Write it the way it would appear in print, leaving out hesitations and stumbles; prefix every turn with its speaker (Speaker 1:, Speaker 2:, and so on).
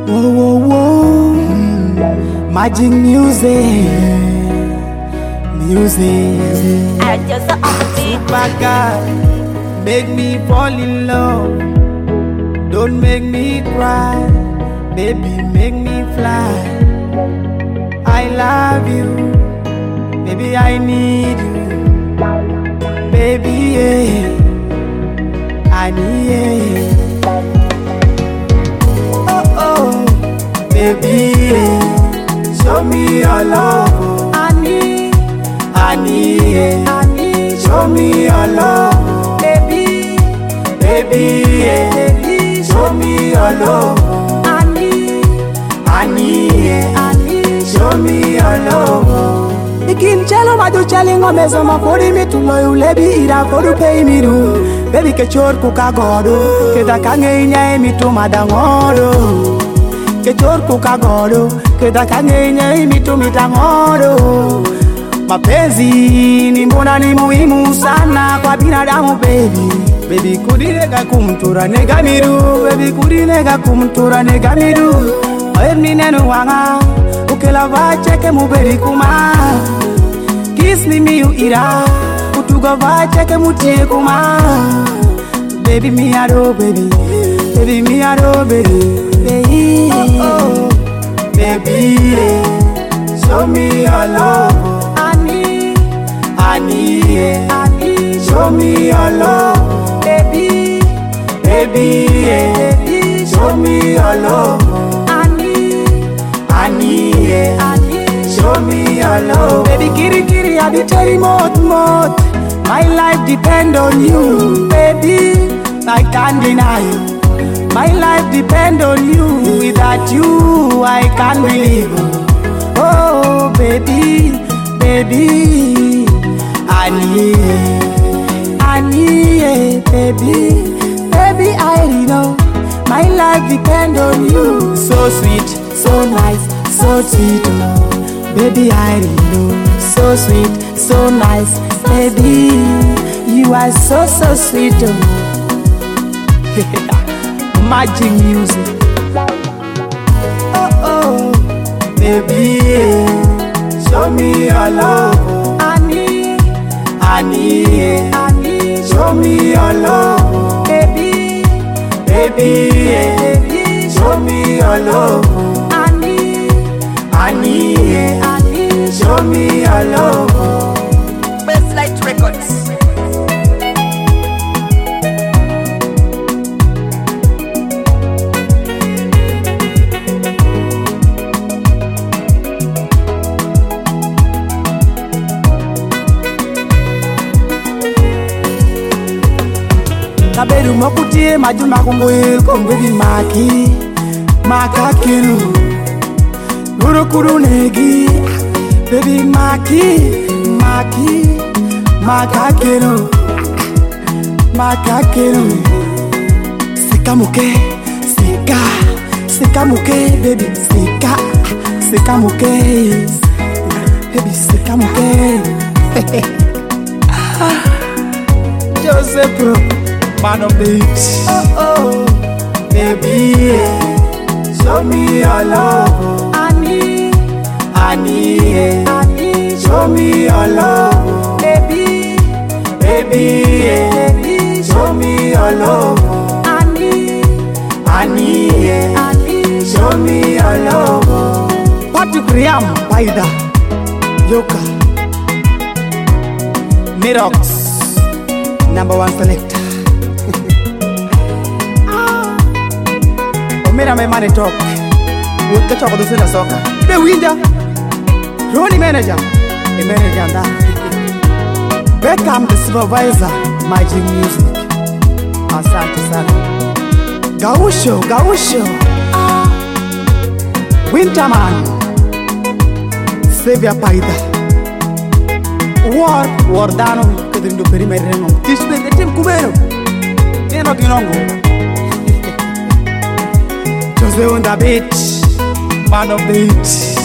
Speaker 1: Whoa, whoa, whoa. Magic music.
Speaker 2: I just
Speaker 1: Super God, make me fall in love. Don't make me cry, baby, make me fly. I love you, baby, I need you. Baby, yeah, I need you. Oh, oh, baby, yeah, show me your love. I need, show me your love, baby, baby, yeah, baby, show me your love. I need, show me your love. Ikin chelo maju chelingo mezo ma fori mi tu loyu lebi ira kodu pay mi du, baby ke chor ku ka godo, ke da kange nya mi tu madangoro, ke chor ku ka godo, ke da kange nya mi tu mitangoro. Mapenzi ni mbona ni muhimu sana kwa binadamu baby. Baby kudirega kumtura negamiru, baby kudirega kumtura negamiru. Oerni nenu wanga, ukela vacheke muberi kuma. Kiss me miu ira, utuga vacheke mutie kuma. Baby mi ado baby, baby mi ado baby, baby, oh, oh. Baby, yeah. Show me your love. I need, show me your love, baby, baby, yeah, baby, show me your love. I need, show me your love, baby, kiri kiri, I be telling mot. My life depend on you, baby, I can't deny you. My life depend on you, without you, I can't believe. Oh, baby, baby. I need, baby, baby, I know my life depend on you. So sweet, so nice, so sweet, oh. Baby, I know, so sweet, so nice, baby, you are so sweet, oh. Magic music, oh, oh, baby, show me your love. I need, show me your love, baby, baby, yeah, baby, show me your love. I need, show me your love.
Speaker 2: Best Light Records.
Speaker 1: Kaberu mokutie majuma kumbuil kumbugi makakiru Guru negi baby makakiru Sikamuke baby sikamuke baby sikamuke Joseph Pro, man of the hits. Oh, oh, baby, yeah. Show me your love. I need, show me your love, baby, baby, yeah. Baby, show me your love. I need, show me your love. Patrick Riam, Paida, Yoka, Mirox, #1 selector. Omera me money talk. Would catch up with the soccer. The winner, Ronnie manager, the manager and that. Beckham the supervisor, Magic Music. Asante sana. Gausho. Winterman, Xavier Paida. Wardano, que te ndo perimetre no. Tisbe de tim kubero. Tieno tinongo. Jose on the beach, man of the hits.